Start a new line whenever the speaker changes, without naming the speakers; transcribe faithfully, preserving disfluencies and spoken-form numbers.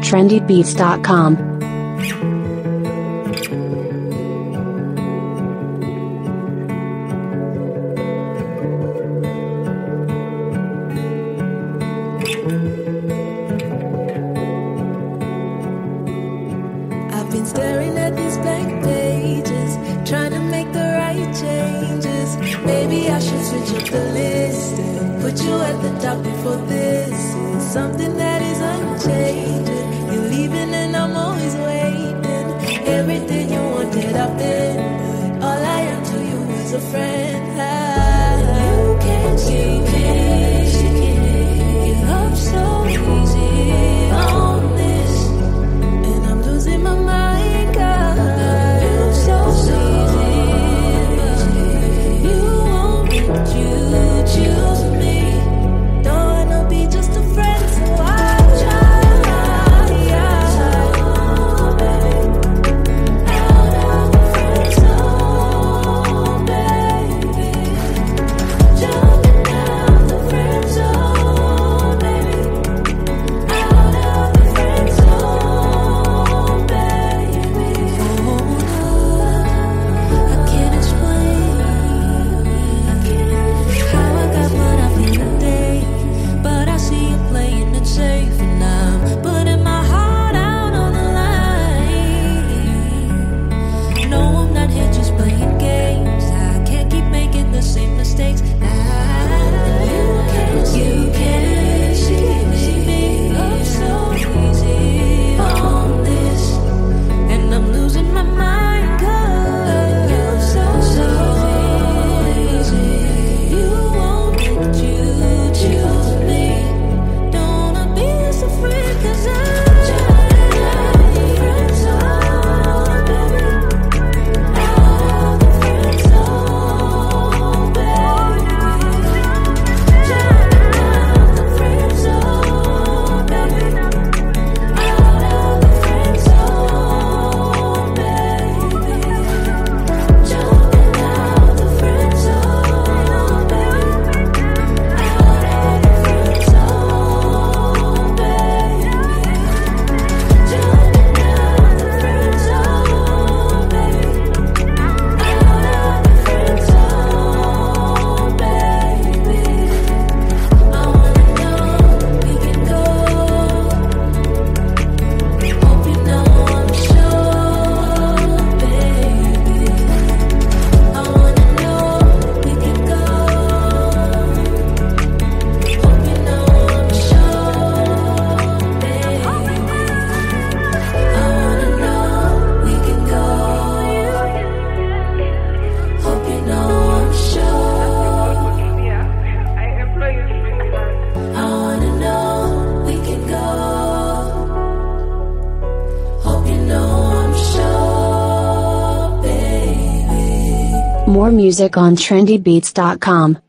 trendy beats dot com.
I've been staring at these blank pages, trying to make the right changes. Maybe I should switch up the list and put you at the top before this is something that is unchanging. You're leaving and I'm always waiting. Everything you wanted I've been, but all I am to you is a friend. You can't, you can't, you can't give up so easy on this, and I'm losing my mind, God. You're so easy. You won't get you choose me. Don't wanna be just a friend, so I try.
More music on trendy beats dot com.